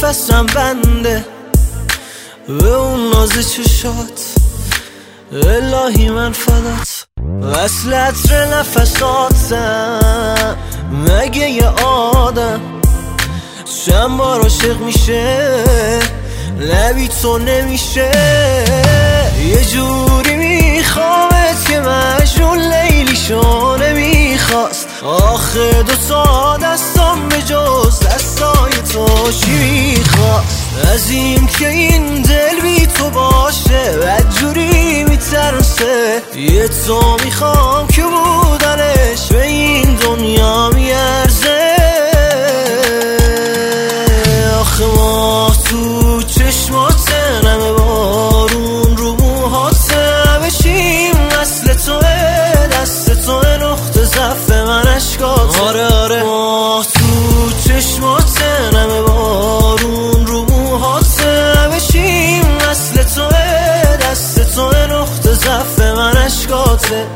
نفسم بنده به اون ناز چشات، الهی من فدات. وصل عطر نفساتم مگه یه آدم چند بار عاشق میشه لبی تو نمیشه. یه جوری میخوامت که مجنون لیلی شو نمیخواست. آخه دوتا دستم به جز دستای تو چی میخواست؟ از این که این دل بی تو باشه بدجوری میترسه. یه تو میخوام که بودنش به این دنیا میارزه. آخه ماه تو چشماته نمه بارون رو موهاته بشیم اصل توه دست توه نقطه ضعف من اشکاته. آره آره ماه تو چشماته نمه بارون رو موهاته بشیم اصل توه دست توه نقطه ضعف من اشکاته.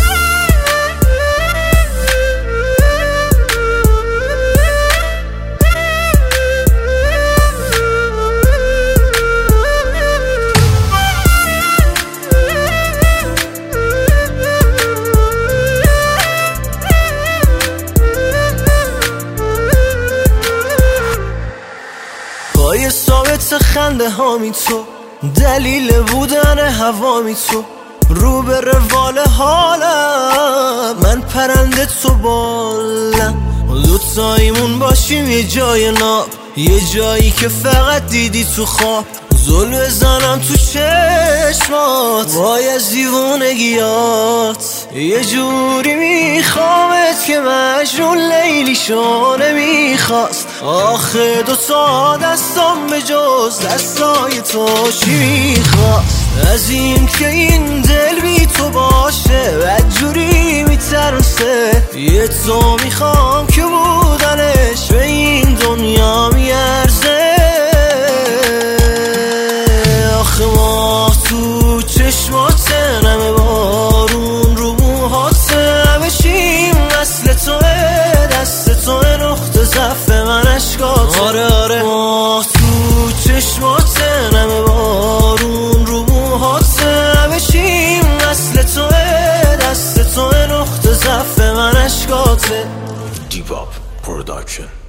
پای ثابت خنده هامی تو، دلیل بودن هوامی تو، رو به روال حالم من پرنده تو بالم. دوتاییمون باشیم یه جای ناب، یه جایی که فقط دیدی تو خواب. زل بزنم تو چشمات وای از دیوونگیات. یه جوری میخوامت که مجنون لیلی شو نمیخواست. آخه دوتا دستم به جز دستای تو چی میخواست؟ از این که این دل بی تو باشه بدجوری میترسه. یه تو میخوام که بودنش به این دنیا میارزه. آخه ماه تو چشماته نمه بارون رو موهاته بشیم اصل توه دست توه نقطه ضعف من اشکاته. آره آره ماه تو چشماته نمه بارون رو موهاته بشیم اصل توه دست توه نقطه ضعف من اشکاته. Depop Production.